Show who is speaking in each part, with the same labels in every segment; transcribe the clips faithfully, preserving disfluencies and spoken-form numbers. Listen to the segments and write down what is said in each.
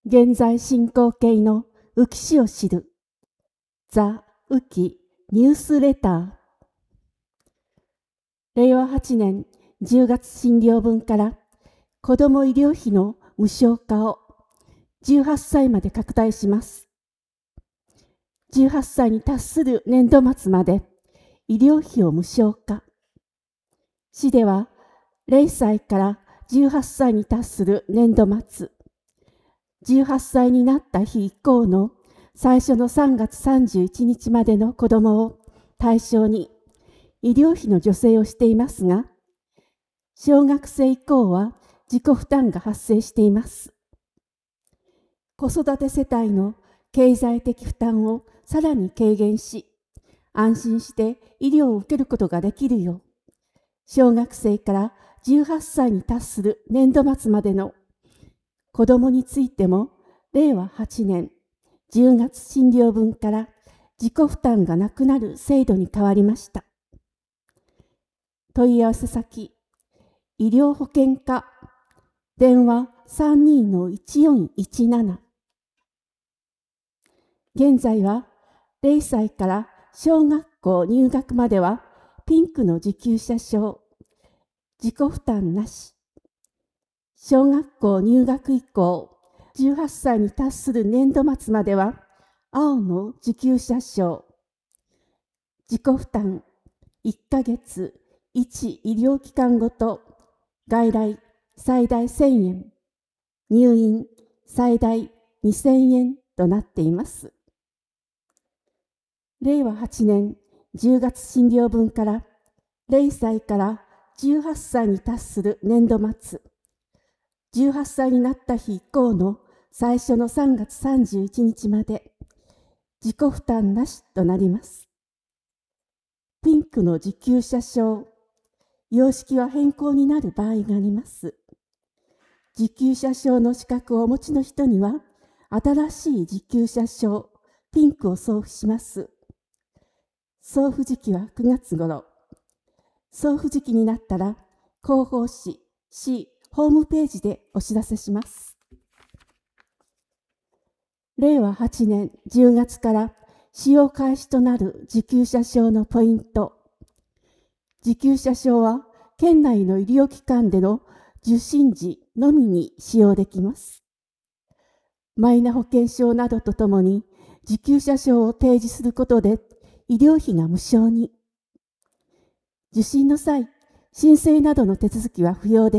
Speaker 1: 現在進行形の浮き詩を知るザ・浮きニュースレター。れいわはちねんじゅうがつ診療分から子ども医療費の無償化をじゅうはっさいまで拡大します。じゅうはっさいに達する年度末まで医療費を無償化。市ではれいさいからじゅうはっさいに達する年度末、じゅうはっさいになった日以降の最初のさんがつさんじゅういちにちまでの子どもを対象に医療費の助成をしていますが、小学生以降は自己負担が発生しています。子育て世帯の経済的負担をさらに軽減し、安心して医療を受けることができるよう、小学生からじゅうはっさいに達する年度末までの子どもについても、れいわはちねんじゅうがつ診療分から自己負担がなくなる制度に変わりました。問い合わせ先、医療保険課、電話 さんにーのいちよんいちなな。現在はれいさいから小学校入学まではピンクの受給者証、自己負担なし。小学校入学以降、じゅうはっさいに達する年度末までは青の受給者証、自己負担いっかげついち医療機関ごと外来最大せんえん、入院最大にせんえんとなっています。れいわはちねんじゅうがつ診療分かられいさいからじゅうはっさいに達する年度末、じゅうはっさいになった日以降の最初のさんがつさんじゅういちにちまで自己負担なしとなります。ピンクの受給者証、様式は変更になる場合があります。受給者証の資格をお持ちの人には、新しい受給者証、ピンクを送付します。送付時期はくがつ頃。送付時期になったら、広報誌、市、ホームページでお知らせします。れいわはちねんじゅうがつから使用開始となる受給者証のポイント。受給者証は、県内の医療機関での受診時のみに使用できます。マイナ保険証などとともに受給者証を提示することで医療費が無償に。受診の際、申請などの手続きは不要です。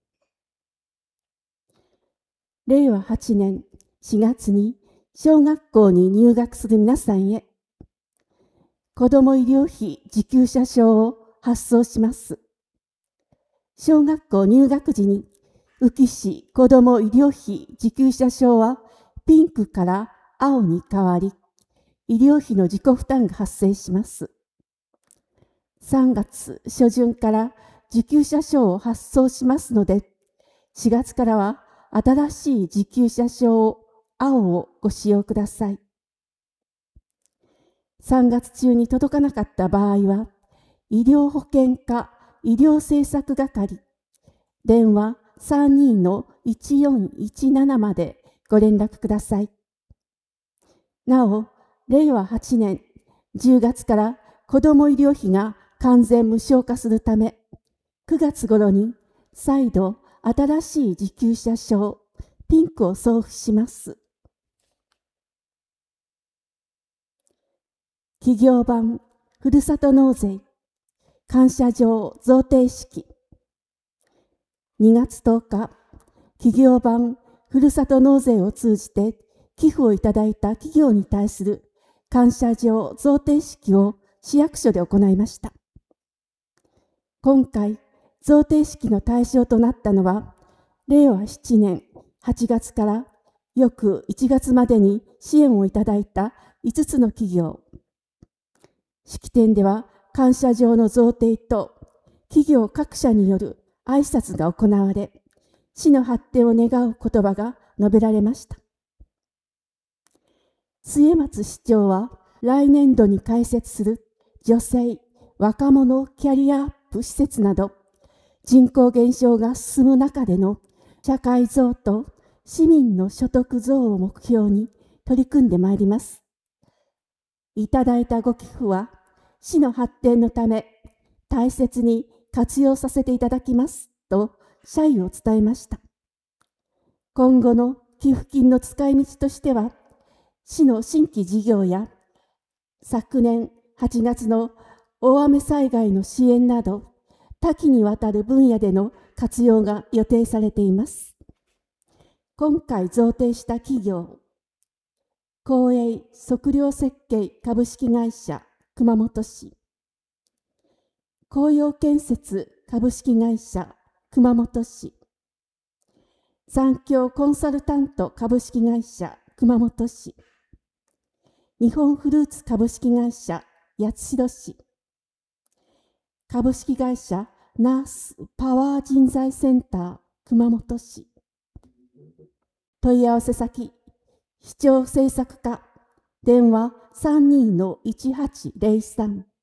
Speaker 1: れいわはちねんしがつに小学校に入学する皆さんへ、子ども医療費受給者証を発送します。小学校入学時に宇城市子ども医療費受給者証はピンクから青に変わり、医療費の自己負担が発生します。さんがつしょじゅんから受給者証を発送しますので、しがつからは新しい受給者証青をご使用ください。さんがつ中に届かなかった場合は、医療保険課医療政策係、電話 さんにーのいちよんいちなな までご連絡ください。なお、れいわはちねんじゅうがつから子ども医療費が完全無償化するため、くがつ頃に再度新しい受給者証、ピンクを送付します。企業版ふるさと納税感謝状贈呈式。にがつとおか、企業版ふるさと納税を通じて寄付をいただいた企業に対する感謝状贈呈式を市役所で行いました。今回、贈呈式の対象となったのは、れいわななねんはちがつから翌いちがつまでに支援をいただいたいつつの企業。式典では感謝状の贈呈と企業各社による挨拶が行われ、市の発展を願う言葉が述べられました。末松市長は来年度に開設する女性・若者キャリアアップ施設など、人口減少が進む中での社会増と市民の所得増を目標に取り組んでまいります。いただいたご寄付は、市の発展のため大切に活用させていただきますと謝意を伝えました。今後の寄付金の使い道としては、市の新規事業や昨年はちがつの大雨災害の支援など多岐にわたる分野での活用が予定されています。今回贈呈した企業、公営測量設計株式会社熊本市、紅葉建設株式会社熊本市、三共コンサルタント株式会社熊本市、日本フルーツ株式会社八代市、株式会社ナースパワー人材センター熊本市、問い合わせ先、市長政策課、電話 さんにーのいちはちゼロさん